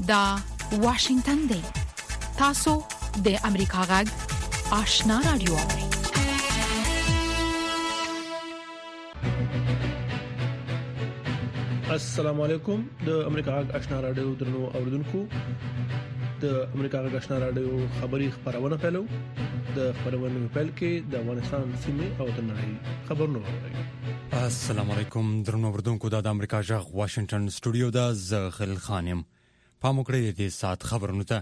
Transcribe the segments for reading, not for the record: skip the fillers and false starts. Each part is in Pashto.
دا واشنگتن دی. تاسو د امریکا غږ آشنا رادیو اورئ. السلام علیکم. د امریکا غږ آشنا رادیو درنو اوردونکو، د امریکا غږ آشنا رادیو خبری خبرونه پیلو. د خبرونو پیل کې د افغانستان سیمه او د نړۍ خبرونه اورئ. السلام علیکم درنو اوردونکو، د امریکا غږ واشنگټن سټوډیو د زغل خانم پام وکړئ د سات خبرونو ته.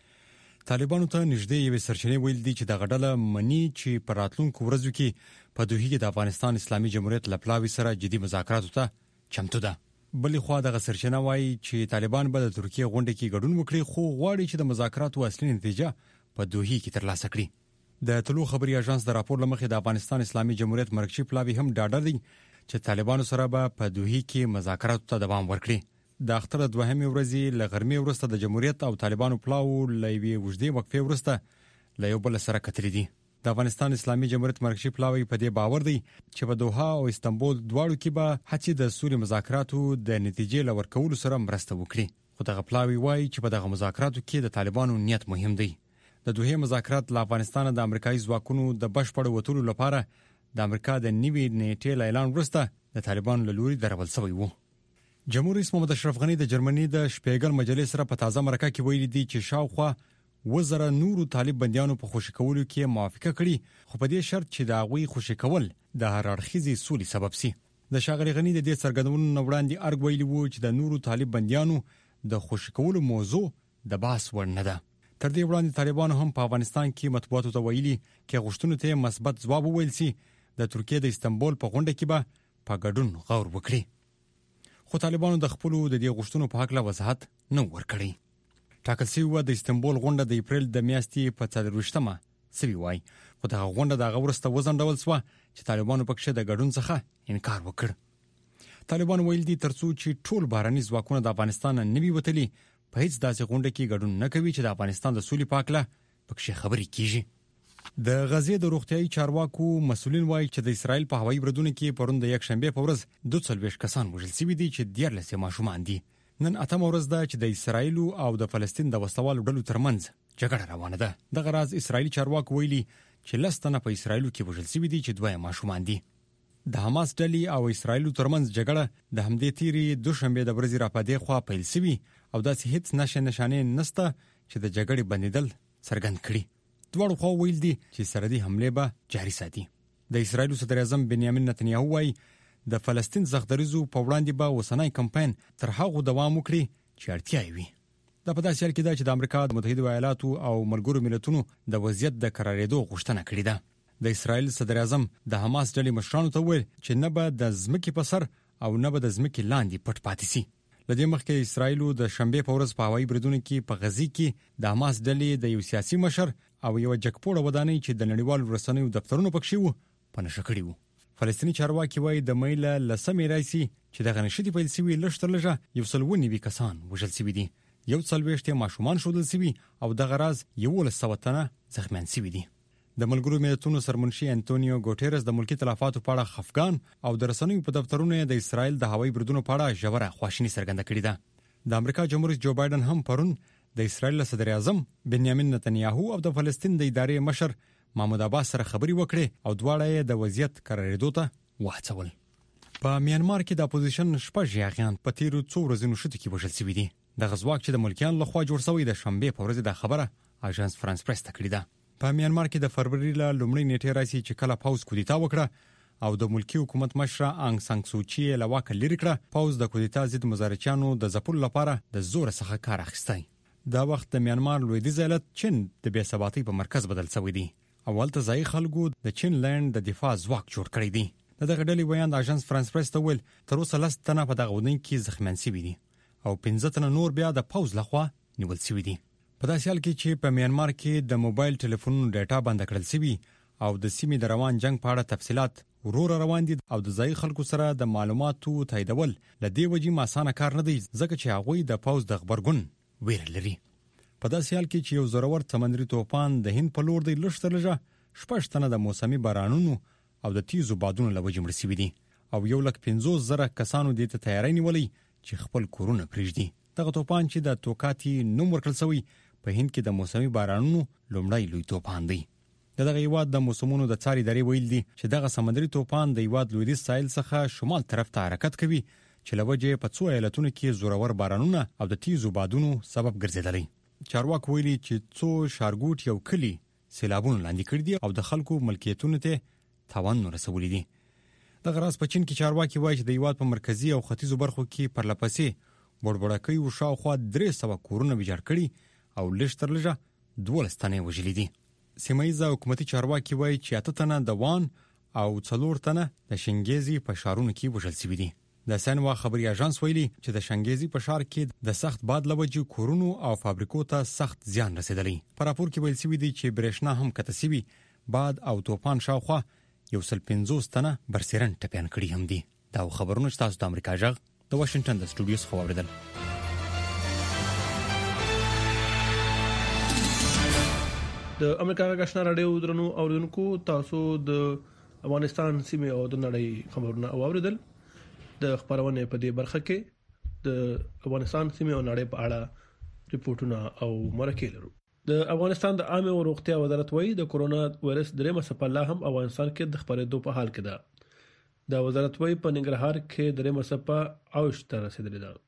طالبانو ته نږدې یو سرچینې ویل دي چې د غډله منی چې پر راتلونکو ورځو کې په دوحه کې د افغانستان اسلامي جمهوریت لپلاوي سره جدي مذاکراتو ته چمتو ده. بلې خوا د سرچینه وایي چې طالبان به د ترکیه غونډه کې ګډون وکړي، خو غواړي چې د مذاکراتو اصلي نتیجه په دوحه کې ترلاسه کړي. د طلوع خبري اژانس د راپور لمخې د افغانستان اسلامي جمهوریت مرکزی پلاوی هم ډاډه دي چې طالبانو سره به په دوحه کې مذاکراتو ته دوام ورکړي. د اختر دوهمې ورځې له غرمې وروسته د جمهوریت او طالبانو پلاو لوي وجدي وقفې وروسته له یو بل سره کتلې دي. د افغانستان اسلامي جمهوریت مرکزی پلاوی په دې باور دی چې په دوحه او استانبول دواړو کې به هڅې د سولې مذاکراتو د نتیجې لور کولو سره مرسته وکړي. خو دغه پلاوی وایي چې په دغه مذاکراتو کې د طالبانو نیت مهم دی. د دوحه مذاکرات له افغانستان د امریکایي ځواکونو د بشپړ وټولو لپاره د امریکا د نیوي نیټې اعلان وروسته د طالبانو له لوري درول شوی وو. جمهور رئیس محمد اشرف غنی د جرمني د شپیګل مجلې سره په تازه مرکه کې ویلي دی چې شاوخوا وزره نورو طالب بنديانو په خوشی کولو کې موافقه کړي، خو په دې شرط چې دا غوي خوشی کول د هر اړخیزي سولې سبب سي. د شاغلي غنی د دې څرګندونو وړاندې ارګ ویلي وو چې د نورو طالب بنديانو د خوشی کولو موضوع د باس ور نه ده. تر دې وړاندې طالبانو هم په افغانستان کې مطبوعاتو ته ویلي کې غوښتنو ته مثبت ځواب وویل سي د ترکیه د استانبول په غونډه کې به په ګډون غور وکړي. خو طالبانو د خپل د دې غوښتنو په حق لا وضاحت نه ورکړي. ټاکل شوی د استانبول غونډه د اپریل د میاشتې په 24مه سوي وای، خو د غونډه د غورسته وزندول سو چې طالبانو پکښه د ګډون څخه انکار وکړ. طالبان ویل دي ترڅو چې ټول بهرني ځواکونه د افغانستان نه وي وتلي، په هیڅ داسې غونډه کې ګډون نه کوي چې د افغانستان د سولې پاکله پکښه خبرې کیږي. د غزې د روغتيایي چارواکو مسولین وایي چې د اسرایل په هوایي بریدونو کې پرون د یک شنبه په ورځ 42 کسان وژل شوي دي چې 14 ماشومان دي. نن اتم ورځ ده چې د اسرایل او د فلسطین د وسوالو ډلو ترمنځ جګړه روانه ده. د غراز اسرایلی چارواکو ویلي چې لستنه په اسرایل کې وژل شوي دي چې 2 ماشومان دي. د حماس ډلې او اسرایل ترمنځ جګړه د همدې تیری دوشنبه د ورځې راپدې خوا پیل شوی او داسې هیڅ نشانه نسته چې د جګړې بندیدل څرګند کړي. دواړو خوا ویل دي چې سرحدي حمله به جاري ساتي. د اسرایل صدر اعظم بنیامین نتنیاهو وایي د فلسطین زغدریزو په وړاندې به وسنۍ کمپاین تر هغه دوام وکړي چې اړتیا وي. د په داسې حال کې ده چې د امریکا د متحده ایالاتو او ملګرو ملتونو د وضعیت د قراردادو غوښتنه کړې ده. د اسرایل صدر اعظم د حماس ډلې مشرانو ته ویل چې نه به د ځمکې په سر او نه به د ځمکې لاندې پټ پاتې شي. لدې مخکې اسرایل د شنبه په ورځ په هوایي بریدونو کې په غزي کې د حماس ډلې د یو سیاسي مشر او یو جګپوړه ودانۍ چې د نړیوالو رسنیو دفترونو پکښې وو په نشه کړی وو. فلسطیني چارواکي وایي د میله لسمې راځي چې د غنښتي پیل سوي لښتر لږه 190 کسان وژل شوي دي، 140 ماشومان شودل شوي او د غراز 1100 تنه زخمیان شوي دي. د ملګرو ملتونو سرمنشي انټونیو ګوټيرس د ملکی تلفاتو په اړه خفقان او د رسنیو په دفترونو د اسرایل د هوایي بریدونو په اړه ژوره خواشیني څرګنده کړې ده. د امریکا جمهور رئیس جو بایدن هم پرون د اسرایل صدر اعظم بنیامین نتنیاهو او د فلسطین د ادارې مشر محمود عباس سره خبري وکړي او دواړه د وضعیت قرارداد ته وهڅول. په میانمار کې د اپوزیشن شپږ یاغیان په تیرو څو ورځې شته کې وژل شوي دي. د غزواک چې د ملکیان لخوا جوړ شوی د شنبه په ورځ د خبره اژانس فرانس پریس ته کړې ده. په میانمار کې د فروری له لومړۍ نیټې راځي چې کله پاوز کودتا وکړه او د ملکی حکومت مشره انګ سان سو چی له واک لري کړه. پاوز د کودتا ضد مظاهرچیانو د ځپلو لپاره د زور څخه کار اخیستی. دا وخت د میانمار لویدیځ ایالت چین د بې ثباتۍ په مرکز بدل شوی دی. اول ته ځای خلکو د چین لند د دفاع ځواک جوړ کړی دی. دغه ډلې ویاند اژانس فرانس پریس ته ویل تر اوسه 10 تنه په دغه ودانۍ کې زخمیان شوي دي او 15 تنه نور بیا د پاوز لخوا نیول شوي دي. په داسې حال کې چې په میانمار کې د موبایل ټلیفونونو ډیټا بند کړل شوی او د سیمې د روان جنگ په اړه تفصيلات ورور روان دي او د ځای خلکو سره د معلوماتو تاییدول لدی وجې ماسانه کار نه دی ځکه چې هغه د پاوز د خبرګون ویر لري. په داسې حال کې چې یو زورور سمندري طوفان د هند په لور دی لښتر لږه 6 تنه د موسمي بارانونو او د تیزو بادونو لوجې مړ شوي دي او 150,000 کسانو د تیاری نیولې چې خپل کورونه پرېږدي. دغه طوفان چې د توکاتی نوم ورکړل شوی په هند کې د موسمي بارانونو لومړی لوی طوفان دی. دغه هیواد د موسمونو د څاري ادارې ویل دي چې دغه سمندري طوفان د هیواد لویدیځ ساحل څخه شمال طرف ته حرکت کوي چې لوجه په څو ایالتونو کې زورور بارانونه او د تیزو بادونو سبب ګرځیدلی. چارواکي ویلي چې څو ښارګوټ یو کلی سیلابونه لاندې کړي دي او د خلکو ملکیتونو ته تاوان رسولي دي. دغه راز په چین کې چارواکي وایي چې د هیواد په مرکزی او ختیځو برخو کې پرلپسې بوړبوړکۍ او شاوخوا 300 کورونه ویجاړ کړي او لږ تر لږه 12 تنې وژلي دي. سیمایي حکومتي چارواکي وایي چې 8 تنه د وان او 4 تنه د شنګيزي په ښارونو کې وژل شوي دي. د سنوا خبري اژانس ویلي چې د شنګيزي په ښار کې د سخت باد لوجه کورونو او فابریکو ته سخت زیان رسیدلی. په راپور کې ویل شوی دی چې برېښنا هم کتسوي باد او طوفان شاوخوا 150 تنه برسېرن ټپيان کړي هم دي. دا خبرونه چې تاسو د امریکا جغ د واشنگټن د سټوډیو څخه واوریدل. د امریکا غږ رادیو درنو اوریدونکو تاسو د افغانستان سیمه او د نړۍ خبرونه اوریدل. د خبرونه په دې برخه کې د افغانستان سیمه او نړۍ په اړه ریپورتونه او مرکې لرو. د افغانستان د عامه روغتیا وزارت وایي د کورونا وایرس درېمه څپه لا هم افغانستان کې د خبرېدو په حال کې ده. د وزارت وایي په ننګرهار کې درېمه څپه اوج ته رسیدلې ده.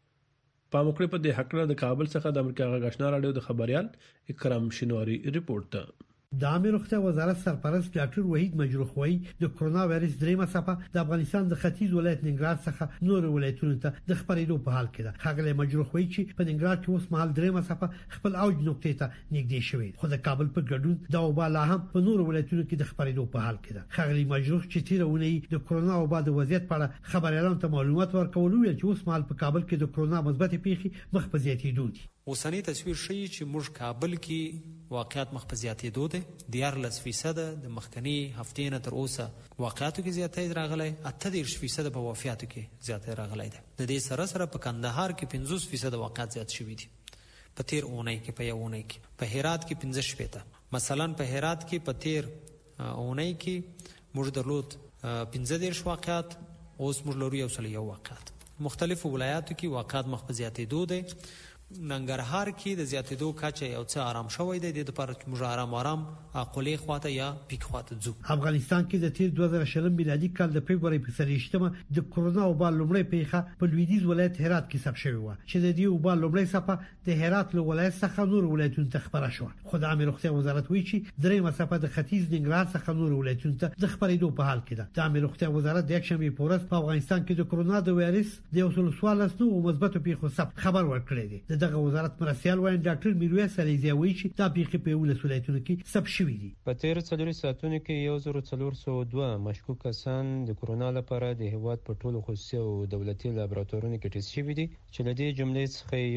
په موقع په دې حق د کابل څخه د امریکا غږ رادیو د خبريال اکرام شینواری ریپورت ده. د عامه روغتیا وزارت سرپرست ډاکټر وحید مجروح وایي د کورونا وایرس درېمه څپه د افغانستان د ختیځ ولایت ننګرهار څخه نور ولایتونو ته د خبرېدو په حال کې ده. ښاغلی مجروح وایي چې په ننګرهار کې اوس مهال درېمه څپه خپل اوج نقطې ته نږدې شوې، خو د کابل په ګډون د وبا لا هم په نور ولایتونو کې د خبرېدو په حال کې ده. ښاغلی مجروح چې تیرونه د کورونا وبا د وضعیت په اړه خبريالانو ته معلومات ورکول ویل چې اوس مهال په کابل کې د کورونا مثبت پیښې مخ په زیاتېدو دي. اوسنی تصویر شي چې موږ کابل کې واقعیت مخ په زیاتېدو دي. 14% د مخکنی هفتې نه تر اوسه واقعیتو کې زیاتې راغلي، 38% په وفاتو کې زیاتې راغلي ده. د دې سره سره په کندهار کې 50% واقعیت زیات شوي دي. په تیر اونۍ کې په یو اونۍ کې په هرات کې 15%، مثلا په هرات کې په تیر اونۍ کې موږ درلود 15 واقعیت، اوس موږ لرو 101 واقعیت. مختلفو ولایاتو کې واقعیت مخ په زیاتېدو دي. ننګرهار کې د زیاتېدو کچه یو څه آرام شوی دی. د لپاره چې موږ آرام اقلي خواته یا پیک خواته ځو. افغانستان کې د تیر 2020 میلادي کال د فبراير په 23مه د کورونا وبا لومړی پیښه په لویدیځ ولایت هرات کې ثبت شوې و چې د دې وبا لومړی څپه د هرات له ولایت څخه نور ولایتونو ته خبره شو. خو د عامه روغتیا وزارت وایي چې درېمه څپه د ختیځ ننګرهار څخه نور ولایتونو ته د خبرېدو په حال کې ده. د عامه روغتیا وزارت د یکشنبه په ورځ په افغانستان کې د کورونا د وایرس د 114 مثبت پیښو ثبت خبر ورکړی دی. دغه وزارت مرسیال وایي ډاکټر میرویس علیزی وایي چې دا پیښې په ولس ولایتونو کې ثبت شوې دي. په تیر 4 ساعتونو کې 1402 مشکوک کسان د کورونا لپاره د هیواد په ټولو خصوصي او دولتي لابراتوارونو کې ټیسټ شوي دي، چې لدې جملې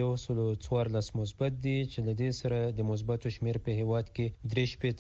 څخه 114 مثبت دي، چې لدې سره د مثبتو شمیر په هیواد کې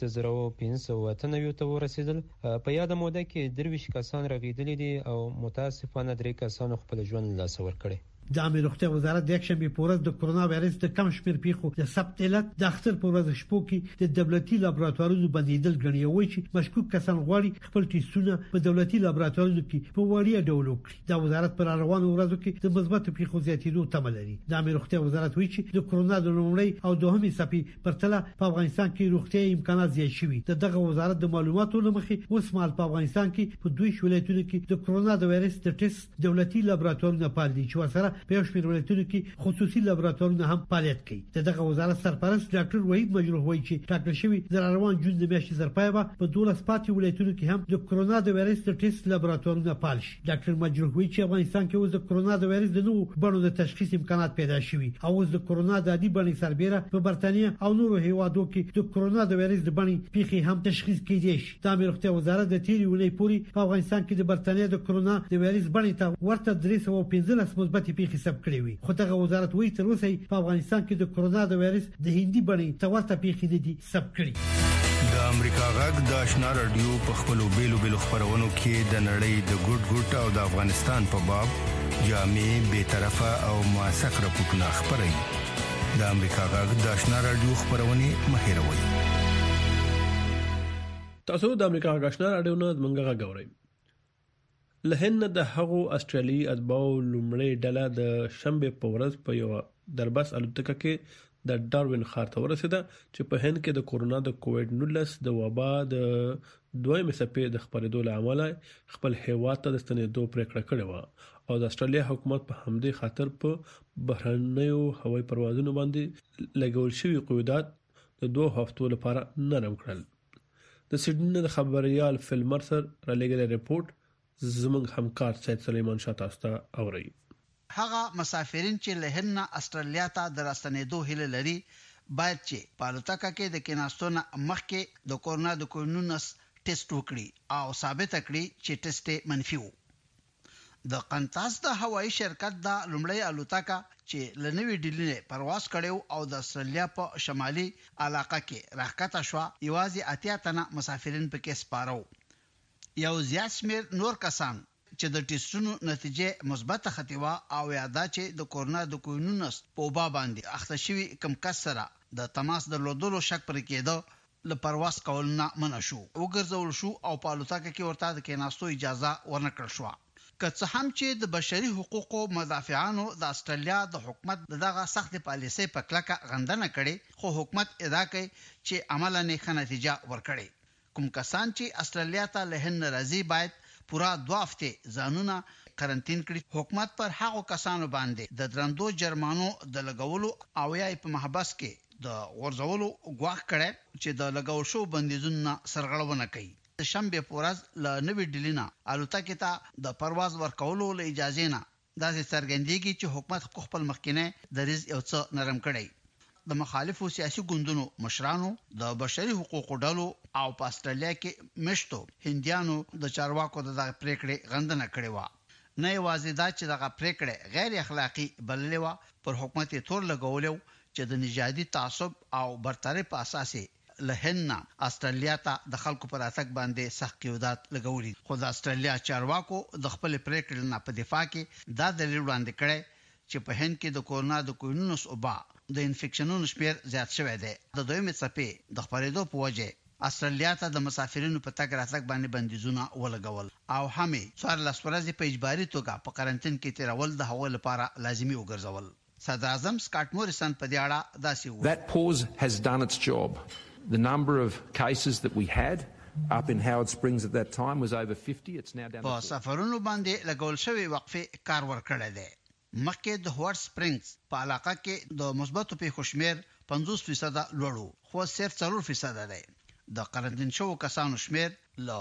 35,598 ته ورسېدل. په یاد موده کې 23 کسان رغیدلي دي او متاسفانه 3 کسانو خپل ژوند له لاسه ورکړي. د عامه روغتیا وزارت د یکشنبه په ورځ د کورونا وایرس د کم شمیر پیښو د ثبت علت د اختر په ورځ شپو کې د دولتي لابراتوارونو بندیدل ګڼي. وایي چې مشکوک کسان غواړي خپل ټیسټونه په دولتي لابراتوارونو کې په وړیا ډول وکړي. د وزارت پر روانو ورځو کې د مثبت پیښو زیاتېدو تمه لري. د عامه روغتیا وزارت وایي چې د کورونا د لومړی او دوهمې څپې پرتله په افغانستان کې روغتيایي امکانات زیات شوي. دغه وزارت د معلوماتو لمخې اوس مهال په افغانستان کې په 2 ولایتونو کې د کورونا د وایرس د ټیسټ دولتي لابراتوارونه فعال دي، چې ورسره په یو شمېر ولایتونو کې خصوصي لابراتوارونه هم فعالیت کوي. دغه وزارت سرپرست ډاکټر وحید مجروح وایي چې ټاکل شوی د روان جون د میاشتې زرپایبه په 12 پاتې ولایتونو کې هم د کورونا د وایرس د ټیسټ لابراتوارونه فعال شي. ډاکټر مجروح وایي چې افغانستان کې اوس د کورونا د وایرس د نوو بڼو د تشخیص امکانات پیدا شوي او اوس د کورونا د عادي بڼې سربېره په برتانیا او نورو هیوادو کې د کورونا د وایرس د بڼې پیښې هم تشخیص کېدای شي. د عامه روغتیا وزارت د تیرې ونې پورې په افغانستان کې د برتانیا د کورونا د وایرس بڼې ته ورته 315 مثبت پیښې ثبت کړې وي. خو دغه وزارت وایي تر اوسه په افغانستان کې د کورونا د وایرس د هندي بڼې ته ورته پیښې نه دي ثبت کړې. د امریکا غږ د آشنا رادیو په خپلو بیلو خبرونو کې د نړۍ د ګډ او د افغانستان په باب جامع بی‌طرفه او موثق راپورټونه خبري. د امریکا غږ د آشنا رادیو خبرونه مهیروي. تاسو د امریکا غږ آشنا رادیو نه منګه غوړئ. لهن د هغو استرالیایي اتباعو لومړی ډله د شنبه په ورځ په یو دربس الوتکه کې د ډاروین ښار ته ورسېده چې په هند کې د کورونا د کووډ 19 د وبا د دویمې څپې د خپرېدو له امله خپل هیواد ته د ستنېدو پریکړه کړې و او د استرالیا حکومت په همدې خاطر په بهرنیو هوایي پروازونو باندې لګول شوی قیودات د 2 هفتو لپاره نرم کړل. د سیډنی د خبريال فلمرسر را لګل ریپورت زموږ همکار سید سلیمان شاه تاسو ته اوري. هغه مسافرین چې له هند استرالیا ته درستنېدو هیله لري باید چې په الوتکه کې د کیناستونه مخکې د کورونا د کووډ 19 ټیسټ وکړي او ثابت کړي چې ټیسټ منفي وو. د قنطاس د هوایي شرکت د لومړی الوتکه چې لنوي ډیلي پرواز کړو او د استرالیا په شمالي علاقه کې راکټه شو یوازې 80 تنه مسافرین پکې سپارو. یو زیات شمیر نور کسان چې د ټیسټونو نتیجه مثبت ختیوا او یادا چې د کورونا د کووډ 19 په وبا باندې اخته شوی کم کسره د تماس درلودلو شک پر کېده ل پرواز کولنه منع شو وګرځول شو او په الوتکه کې ورته د کېناستو اجازه ورنکړل شو. که څه هم چې د بشري حقوقو مدافعانو د استرالیا د حکومت دغه سخت پالیسي په کلکه غندنه کړي خو حکومت ادعا کوي چې عملاً ښه نتیجه ورکړي. کوم کسان چې استرالیا ته له هند راځي باید پورا 2 هفته ځانونه قرنټین کړي. حکومت پر هغو کسانو باندې د درندو جرمانو د لګولو او یا په محبس کې د ورزولو غواخ کړي چې د لګول شو بندیزونه سرغړونه کوي. د شنبه پورز له نوې ډیلینا الوتکه ته د پرواز ورکولو له اجازه نه داسې څرګندېږي چې حکومت خپل مخکینه دریز یو څه نرم کړي. د مخالفو سیاسي ګوندونو مشرانو د بشري حقوقو ډلو او په استرالیا کې مشتو هندیانو د چارواکو د پریکړې غندنه کړې و. نه یوازې دا چې دغه پریکړه غیر اخلاقی بللې و پر حکومت تور لګولو چې د نژادي تعصب او برتری په اساس لهن استرالیا ته د خلکو پر اتک باندې سخت قیودات لګولي. خو د استرالیا چارواکو د خپل پریکړې نه په دفاع کې دا دلیل وړاندې کړي چې په هند کې د کورونا د کووډ 19 وبا د انفیکشنونو شمیر زیات شوی دی. د دویمې څپې د خپرېدو په وجه استرالیا ته د مسافرینو په تګ راتګ باندې بندیزونه ولګول او همې 14 ورځې په اجباري توګه په قرنټین کې تیرول د هغو لپاره لازمي وګرځول. صدر اعظم سکاټ موریسن په دې اړه داسې وویل. That pause has done its job. The number of cases that we had up in Howard Springs at that time was over 50. It's now down to 40. په سفرونو باندې لګول شوی وقفه کار ورکړی دی. مکه د هوارد سپرینګز په علاقه کې د مثبتو پیښو شمیر 50% لوړو خو صرف 4% دی. د قرنټین شو کسانو شمیر له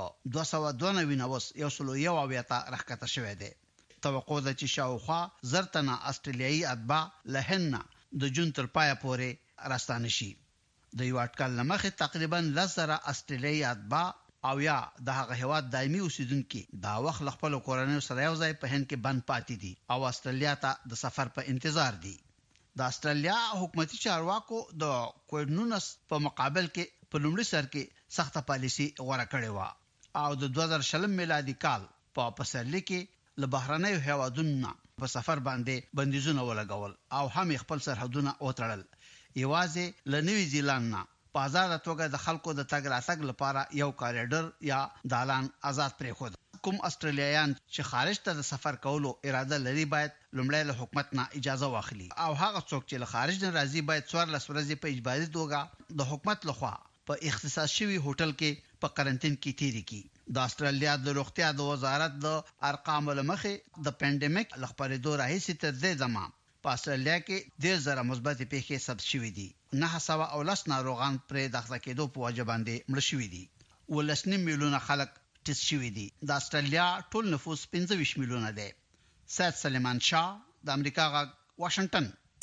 292 یو سلو یو اویاته راکټه شوی دی. توقع ده چې شاوخوا زرتنه استرالیایي اتباع لهن د جون تر پای پورې راستانه شي. د یو اټکل لمخه تقریبا 10,000 استرالیایي اتباع او یا د هغه هواد دایمي اوسیدونکو دا وخت خپل کورنۍ سره یو ځای په هند کې بند پاتې دي او استرالیا ته د سفر په انتظار دي. د استرالیا حکومتي چارواکو د کووډ 19 په مقابل کې په لومړي سر کې سخت پالیسي غوړه کړې و او د 2020 میلادي کال په پسرلي کې له بهرنیو هیوادونو په سفر باندې بندیزونه ولګول او هم خپل سرحدونه وتړل. یوازې له نیوی زیلند نه په آزاد توګه د خلکو د تګ راتګ لپاره یو کاریډر یا دالان آزاد پریښود. کوم استرالیایان چې خارج ته د سفر کولو اراده لري باید لومړی له حکومت نه اجازه واخلي او هغه څوک چې له خارج نه راځي باید 14 ورځې په اجباري توګه د حکومت لخوا په اختصاص شوی هوټل کې په قرنټین کې تیری کی. د استرالیا د روغتیا د وزارت د ارقام لمخې د پاندیمیک لخبرېدو راهیسې تر دې زمان په استرالیا کې 10,000 مثبت پیښې ثبت شوې دي. 910 ناروغان پر داخله کېدو په وجه باندې مړ شوي دي. 19 میلیونه خلک ټیسټ شوي دي. د استرالیا ټول نفوس 25 میلیونه دی. سید سلیمان شاه د امریکا غږ واشنگټن.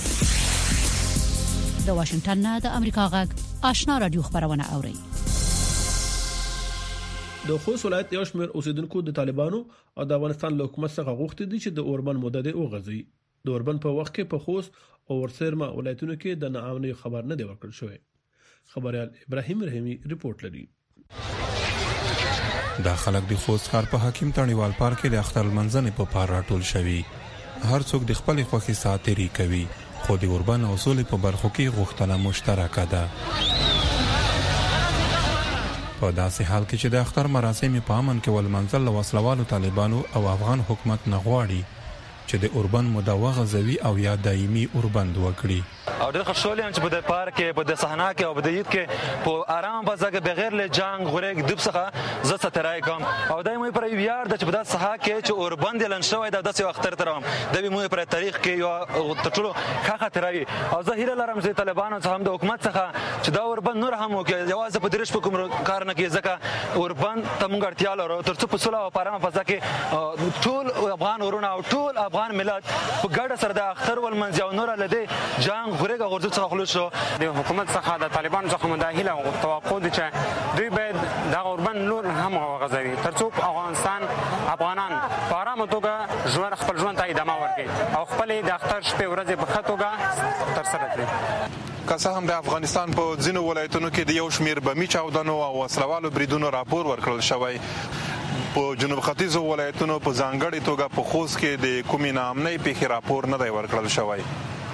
د واشنگټن نه د امریکا غږ آشنا رادیو خبرونه اوري. د خوست ولایت یو شمېر اوسیدونکو د طالبانو او د افغانستان له حکومت څخه غوښتي دي چې د اوربند مدد وغځي. د اوربند په وخت کې په خوست او ورسېرما ولایتونو کې د ناامنۍ خبر نه دی ورکړل شوی. خبريال ابراهيم رحیمي ریپورت لري. دا خلک د خوست ښار په حکیم تڼیوال پارک کې د اختر منځنې په پار راټول شوي. هر څوک د خپل خوښي ساتري کوي خو د اوربند او سولې په برخو کې غوښتنه مشترکه ده. په په داسې حال کې چې د اختر مراسم په امن کې ولمنځل وسلوالو طالبانو او افغان حکومت نه غواړي چې د اوربند مداوغه غزوي او یا دایمي اوربند وکړي. او ډېر خوشحال یم چې په د پارک کې په د صحنه کې او په د عید کې په آرام فضا کې بغیر له جنگ غوړې دب څخه زه سترای کوم او دای مې پر یار د چې په د صحنه کې چې اوربند لن شوی د داسې اختر ترام د مې پر تاریخ کې یو ټولو ښه ترای او زه هیله لرم چې طالبانو څخه هم د حکومت څخه چې دا اوربند نور هم وکړي جواز په درش په کوم کار نه کې ځکه اوربند ته موږ اړتیا لرو ترڅو په صلح او آرام فضا کې ټول افغان ورونه او ټول افغان ملت په ګډه سره د اختر ولمنځ او نور لدی جنگ غوړې غورځو څخه خلاص شو. د حکومت څخه د طالبانو څخه مداخله او توقع دي چې دوی باید د اوربند نور هم غزوي ترڅو افغانستان افغانان په آرامه توګه ژوند خپل ژوند ته ادامه ورکړي او خپل د اختر شپې ورځې په ښه توګه ترسره کړي. که څه هم د افغانستان په ځینو ولایتونو کې د یو شمیر بمي چاودنو او وسلوالو بریدونو راپور ورکړل شوی، په جنوب ختیځو ولایتونو په ځانګړې توګه په خوست کې د کومې ناامنۍ پیښې راپور نه دی ورکړل شوی.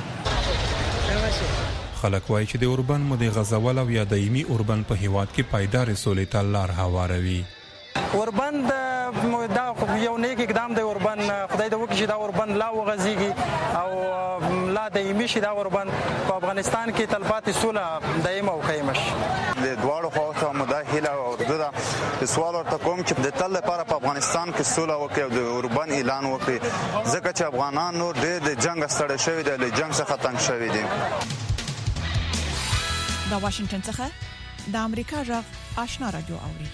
خلک وایي چې د اوربند مودې غزول او یا دایمي اوربند په هیواد کې پایدارې سولې ته لار هواروي. اوربند دا یو نیک اقدام دی. اوربند خدای دې وکړي چې دا اوربند لا وغځېږي او لا دایمي شي. دا اوربند په افغانستان کې تلپاتې سوله دایمه او قایمه شي. د دواړو خواو ته مو دا هیله او ارزو ده. سوال ورته کوم چې د تل لپاره په افغانستان کې سوله وکړي او د اوربند اعلان وکړي، ځکه چې افغانان نور ډېر د جنګ ستړي شوي دي، له جنګ څخه تنګ شوي دي. د واشنگټن څخه د امریکا غږ آشنا رادیو اوري.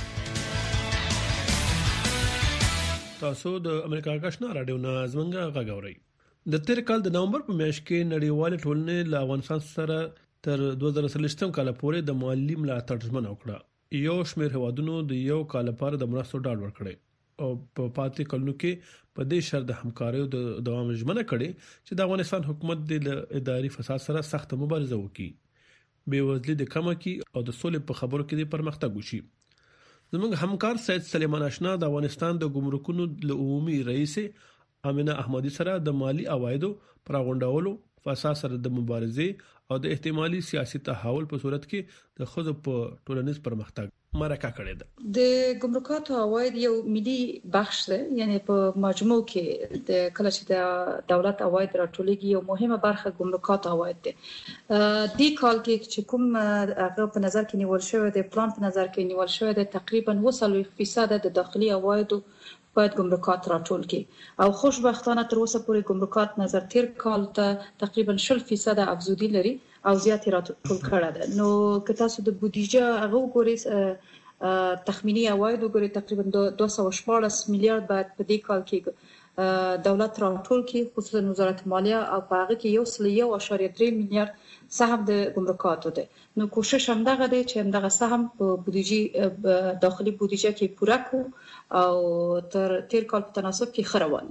تاسو د امریکا غږ آشنا رادیو نه زمونږ غږ اورئ. د تیر کال د نومبر په میاشت کې نړیوال ټولنې له افغانستان سره تر 2023 کال پورې د مالی ملاتړ ژمنه وکړه. یو شمېر هوادونو د یو کال لپاره د مرستو ډاډ ورکړي او په پاتې کلونو کې په دې شرط د همکاریو د دوام ژمنه کړي چې د افغانستان حکومت د اداري فساد سره سخت مبارزه وکړي، بېوزلي د کمه کړي او د سولې په خبرو کې د پرمختګ وشي. زموږ همکار سید سلیمان آشنا د افغانستان د ګمرکونو له عمومي رئیس امینه احمدی سره د مالی عوایدو پراغونډولو، فساد سره د مبارزې او د احتمالي سیاسي تحول په صورت کې د خود په ټولنیز پرمختګ مرکه کړې ده. د ګمرکاتو عواید یو ملي بخش ده، یعنی په مجموع کې د کله چې د دولت عواید راټولېږي یو مهمه برخه ګمرکاتو عواید ده. د کال کې چې کوم هغه په نظر کې نیول شوی دی، پلان په نظر کې نیول شوی دی، تقریبا 40% د داخلي عوایدو باید ګمرکات راټول کړي او خوشبختانه تر اوسه پورې ګمرکات نظر تیر کال ته تقریبا 40% افزودي لري او زیاتې راټول کړه ده. نو که تاسو د بودیجه هغه وګورئ، تخمینی عواید وګورئ، تقریبا 214 میلیارډ باید په دې کال کې دولت راټول کړي، خصوصا وزارت مالیه، او په هغه کې 1.3 میلیارډ سهم د ګمرکاتو ده. نو کوشش هم دغه دی چې هم دغه سهم په بودیجه داخلي بودیجه کې پوره کړو او تر تیر کال په تناسب کې خروان.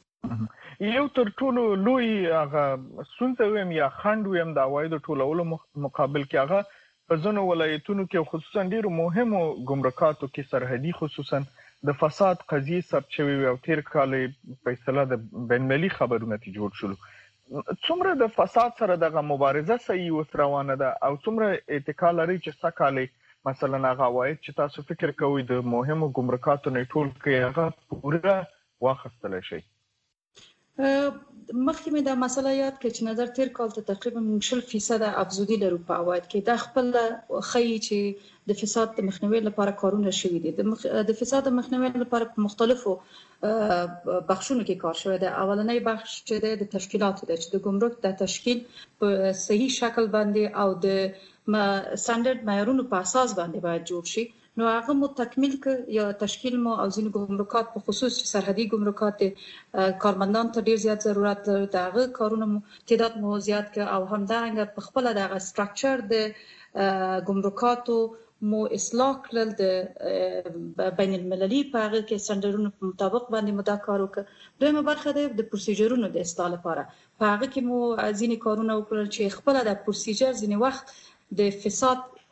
یو تر ټولو لوی هغه ستونزه ویم یا خنډ ویم د عوایدو ټولولو مقابل کې هغه په ځینو ولایتونو کې خصوصا ډیرو مهمو ګمرکاتو کې سرحدي خصوصا د فساد قضیې ثبت شوی او تیر کال فیصله د بین‌المللي خبرونه ته جوړ شول. څومره د فساد سره دغه مبارزه صحیح وسروانه ده او څومره اتکا لري چې سکهاله مثلا هغه عواید چې تاسو فکر کوئ د مهمو ګمرکاتو نه ټول کې هغه پوره واخیستل شي؟ مخکې مې دا مسله یاد کړه چې نظر تیر کال ته تقریبا 40% افزودي لرو په عواید کې. دا خپل ښیي چې د فساد د مخنیوي لپاره کارونه شوي دي. د فساد د مخنیوي لپاره په مختلفو بخشونو کې کار شوی دی. اولنۍ بخش چې د تشکیلاتو ده چې د ګمرک د تشکیل په صحیح شکل باندې او د سټانډرډ معیارونو په اساس باندې باید جوړ شي. نو هغه مو تکمیل ک یا تشکیل مو او ځینې ګمرکات په خصوص چې سرحدي ګمرکات کارمندان ته ډیر زیات ضرورت لري، دغه کارونه مو تعداد مو زیات ک او همدارنګه په خپل دغه سټراکچر د ګمرکاتو مو اصلاح کړل، د بین المللي په هغه کې سټانډرډونو په مطابق باندې مو دا کار وکړ. دویمه برخه د پروسیجرونو د اصلاح لپاره په هغه کې مو ځینې کارونه وکړل چې خپل د پروسیجر ځینې وخت د فساد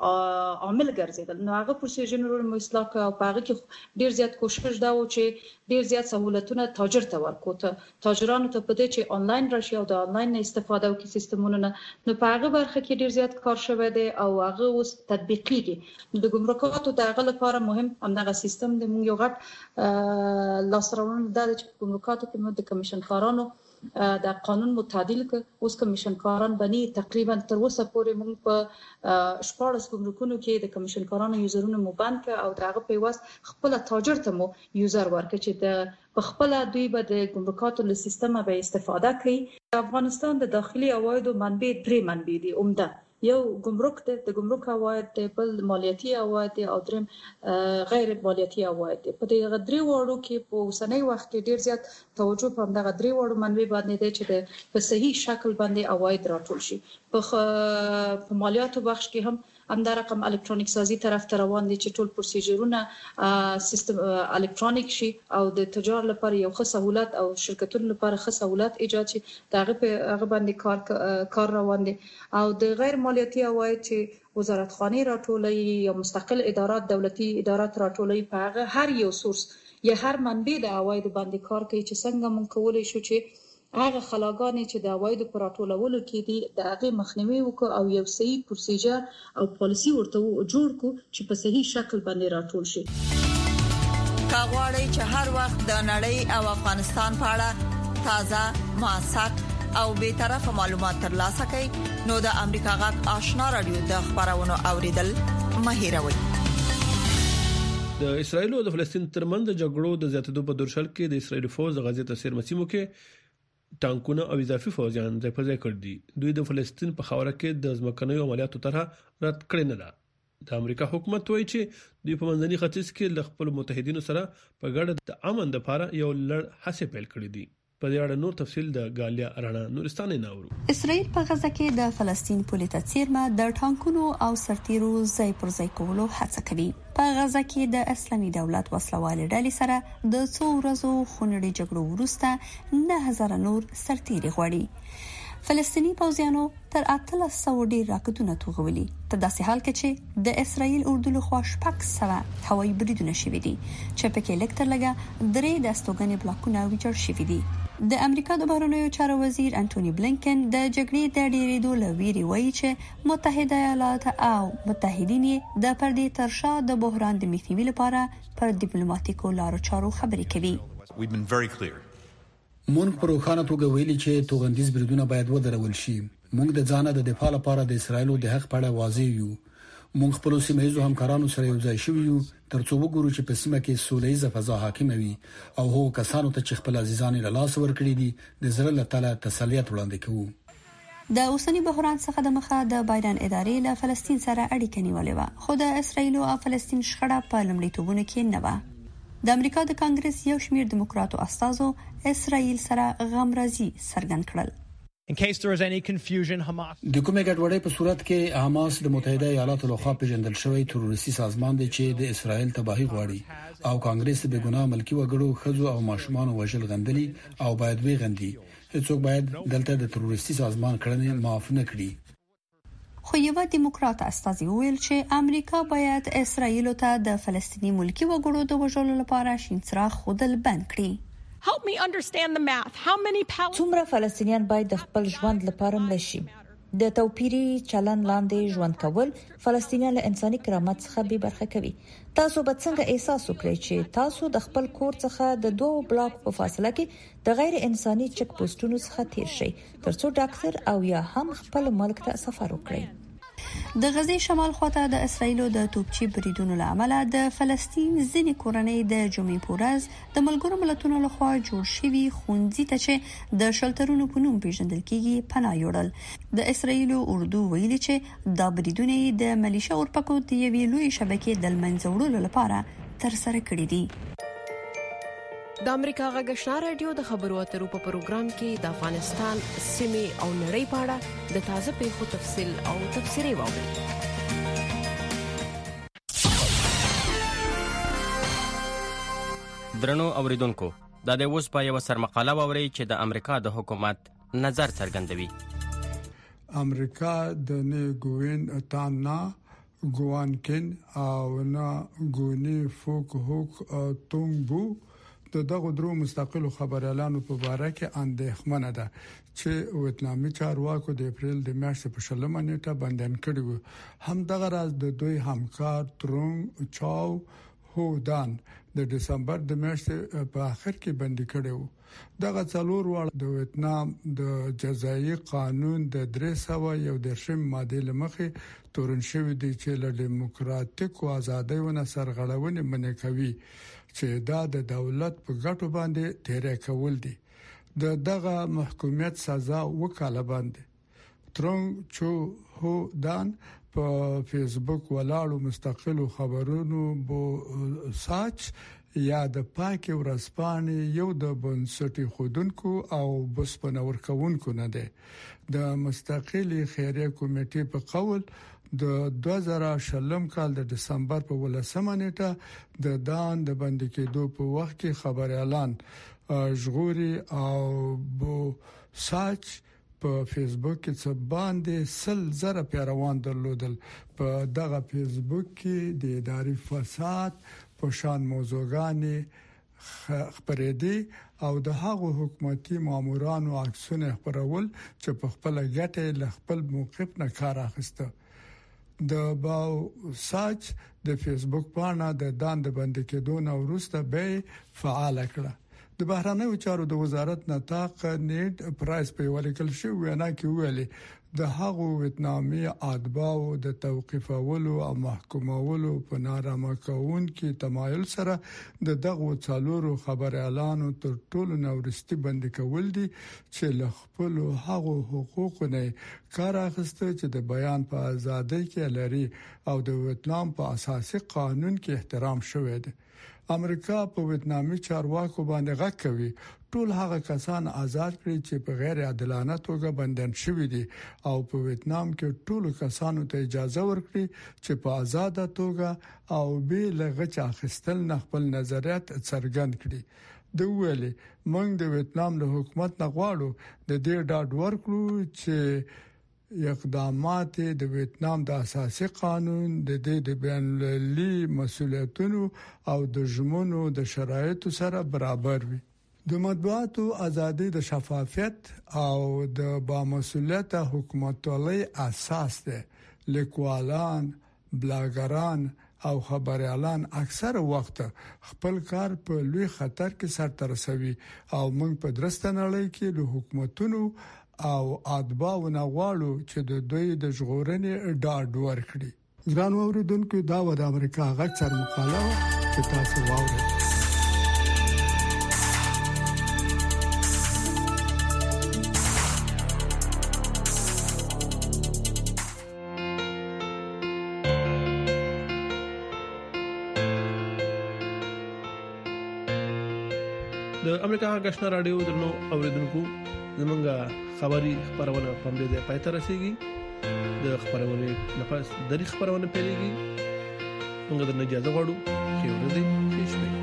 عامل ګرځیدل. نو هغه پروسیجر مو اصلاح کړ او هغه کې ډیر زیات کوشش دا و چې ډیر زیات سہولتونه تاجر ته ورکو ته تاجرانو ته پدې چې آنلاین راشي او د آنلاین استفاده وکړي سیستمونو نه. نو په هغه برخه کې ډیر زیات کار شوی دی او هغه اوس تطبیق کیږي. د ګمرکاتو د هغه لپاره مهم همدغه سیستم د موږ یو غټ لاسرونه د ګمرکاتو کې د کمیشن کارانو د قانون متعدل ک اوس کمیشن کاران بني تقریبا تر اوسه پورې موږ په 14 ګمرکونو کې د کمیشن کارانو یوزرونه مو بند ک او دغه په واس خپل تاجر ته مو یوزر ورکړي چې د په خپل دوی به د ګمرکاتو له سیستمه به استفاده کوي. افغانستان د داخلي عوایدو منبع 3 منبع دي عمده. یو ګمرک د ګمرک عواید بل مالیاتي عواید او دریم غیر مالیاتي عواید. په دې غدري وړو کې په اوسنۍ وخت کې ډیر زیات توجه په دغه درې وړو منبع باندې دی چې په صحیح شکل باندې عواید راټول شي. په مالیاتو بخش کې هم همدا رقم الکترونیک سازي طرف ته روان دي چې ټول پروسیجرونه سیستم الکترونیک شي او د تجار لپاره یو ښه سہولت او شرکتونو لپاره ښه سہولت ایجاد شي. دغه په هغه باندې کار روان دي او د غیر مالیاتي عواید چې وزارت خانه راټولوي یا مستقل ادارات دولتي ادارات راټولوي په هغه هر یو سورس یا هر منبع د عواید باندې کار کوي چې څنګه مونږ کولای شو چې هغه خلاګانې چې د عوایدو پر راټولولو کې دي د هغه مخنیوي وکړو او یو صحیح پروسیجر او پالیسی ورته جوړ کړو چې په صحیح شکل باندې راټول شي. کاغوري چې هر وخت د نړۍ او افغانستان په اړه تازه موثق او به طرفه معلومات ترلاسه کړئ نو د امریکا غږ آشنا رادیو د خبرونو اوریدل مهیروي. د اسرایل او د فلسطین ترمنځ د جګړو د زیاتېدو په دورشل کې د اسرایل فوج د غزې تاثیر مسیمو کې ټانکونه او اضافي فوجیان ځای په ځای کړ دي. دوی د فلسطین په خاوره کې د ځمکنیو عملیاتو طرح رد کړی نه ده. د امریکا حکومت وایي چې دوی په منځني ختیځ کې له خپل متحدینو سره په ګډه د امن لپاره یو لړ هڅې پیل کړې دي. په دې اړه نور تفصیل د غالیا رانا نورستاني ناورو. اسرائیل په غزه کې د فلسطین پولیټا څیرمه د ټانکونو او سرتیرو ځای پر ځای کولو هڅه کوي. په غزه کې د اسلامي دولت وسلوال ډلې سره د څو ورځو خونړۍ جګړو وروسته 9000 نور سرتیري غواړي. فلسطیني پوځیانو تر 800 ډیر راکټونه توغولي. په داسې حال کې چې د اسرائیل اردو له خوا 600 هوایي بریدونه شوي دي چې په کې لکټر لګا درې د استوګنې بلاکونه ویجاړ شوي دي. د امریکا د بهرنیو چارو وزیر انټونی بلینکن د جګړې د ډیرېدو لویري وایي چې متحده ایالات او متحدین د پردې ترشا د بحران د مخنیوي لپاره پر ډیپلوماټیکو لارو چارو خبرې کوي. مونږ په روښانه توګه ویلي چې توغندیز بریدونه باید ودرول شي. مونږ د ځانه د دفاع لپاره د اسرایل د حق په اړه واضح یو. مونږ خپل سیمه‌ییزو همکارانو سره یو ځای شو یو ترڅو وګورو چې په سیمه کې سولهییزه فضا حاکم وي او هو کسانو ته چې خپل عزیزان له لاس ورکړي دي د زړه له تله تسلیت وړاندې کوو. د اوسنی بحران څخه د مخه د بایدن ادارې له فلسطین سره اړیکې نیولې و خو د اسرایل او فلسطین شخړه په لومړیتوبونو کې نه و. د امریکا د کانګرس یو شمیر دیموکراتو استازو اسرائیل سره غمرازي څرګند کړل. د کومې ګډوډۍ په صورت کې حماس د متحده ایالاتو لخوا پیژندل شوی تروریستي سازمان دی چې د اسرائیل تباہي غواړي او کانګرس به ګناه ملکی وګړو خزو او ماشومان وژل غندلي او باید وی غندي. هیڅوک باید دلته د تروریستي سازمان کړنې معاف نه کړي. خو یو دیموکرات استازي ویل چې امریکا باید اسرائیل ته د فلسطیني ملکی وګړو د وژلو لپاره شینڅراغ خودل بند کړي. Help me understand the math. How many څومره فلسطینیان باید د خپل ژوند لپاره مړ شي؟ د توپیری چلن لاندې ژوند کول فلسطینیان له انساني کرامت څخه بې برخه کوي. تاسو به څنګه احساس وکړئ چې تاسو د خپل کور څخه د 2 بلاک په فاصله کې د غیر انساني چک پوسټونو څخه تیر شئ ترڅو ډاکټر او یا هم خپل ملک ته سفر وکړئ. د غزې شمال خواته د اسرایل د توپچي بریدونو لامل د فلسطین ځینې کورنۍ د جمعې پورز د ملګرو ملتونو لخوا جوړ شوی خونځي ته چې د شلټرونو په نوم پیژندل کیږي پناه یوړل. د اسرایل اردو ویلي چې دا بریدونه د ملیشیا اورپکو د یوې لوی شبکې د منځ وړلو لپاره تر سره کړي دي. د امریکا غږ آشنا رادیو د خبرو اترو په پروګرام کې د افغانستان سیمې او نړۍ په اړه د تازه پیښو تفصیل او تفسیري واورئ. درنو اوریدونکو دا د اوس په یو سرمقاله واورئ چې د امریکا د حکومت نظر څرګندوي. امریکا د نیګوین تانا ګوانکن او نا ګونی فوک هوک تونګ بو دغه درو مستقلو خبريالانو په اړه کې اندېښمنه ده چې ویتنامي چارواکو د اپریل د میاشتې په 16 نیټه بندن کړی هم دغه راز د دوی همکار ترونګ چاو هو دان د دسمبر د میاشتې په اخر کې بندي کړو دغه څلور وړ د ویتنام د جزایي قانون د 311 ماده لمخې تورن شوی دی چې له دیموکراتیک او ازادۍ ونه سرغړونې منې کوي چې دا د دولت په ګټو باندې تیرې کول دي دغه محکومیت سزا وکاله باندې ترونګ چو هو دان په فیسبوک ولاړو مستقلو خبرونو بو ساچ یا د پاکي ورسپانې یو د بنسټي خودونکو او بسپنور کوونکو نه ده د مستقلی خیریه کمیټې په قول د 2020 کال د دسمبر په 18 نیټه د دان د بند کېدو په وخت کې خبر اعلان ژغوري او بو ساچ په فیسبوک کې څه باندې 100,000 پیروان درلودل په دغه فیسبوک کې د اداري فساد په شان موضوعګانې خبرېدي او د هغو حکومتي مامورانو عکسونه خبرول چې په خپل ګټه له خپل موقف نه کار اخیسته د باو ساچ د فیسبوک باندې د دان د بند کېدو نو وروسته به فعال کړه د بهرانه چارو د وزارت نطاق نیډ پرایس په ولیکل شو وینا کې ویلي د هغو ویتنامي ادباو د توقيفولو او محکومولو په نارامه کون کې تمایل سره د دغه څلورو خبر اعلان تر ټولو نورستي بند کول دي چې له خپل هغو حقوقونه کار اخیسته چې د بیان په ازادۍ کې لري او د ویتنام په اساسي قانون کې احترام شوی دی امریکا په ویتنامي چارواکو باندې غږ کوي ټول هغه کسان آزاد کړي چې په غیر عادلانه توګه بندن شوي دي او په ویتنام کې ټول کسانو ته اجازه ورکړي چې په آزاده توګه او به لغچ اخیستل نه خپل نظریات څرګند کړي د ویلي موږ د ویتنام له حکومت نه غواړو د دې ډاډ ورکړو چې اقدامات د ویتنام د اساسي قانون د دې د بین‌المللي مسؤلیتونو او د ژمنو د شرایطو سره برابر وي د مطبوعاتو ازادي د شفافیت او د بامسؤلیت حکومتولۍ اساس ده لیکوالان بلاګران او خبريالان اکثر وخت خپل کار په لوی خطر کې سرته رسوي او موږ په درسته نړۍ کې له حکومتونو او ادباو نه غواړو چې د دوی د ژغورنې ډاډ ورکړي ځان اوریدونکو دا د امریکا غږ سره مقاله چې تاسو واورئ د امریکا غږ رادیو درنو اوریدونکو زمونږه خبري خبرونه په دې ځای پای ته رسیدي د خبرونه لپاره د خبرونه پیلېږي موږ د اجازه غواړو چې ورته شي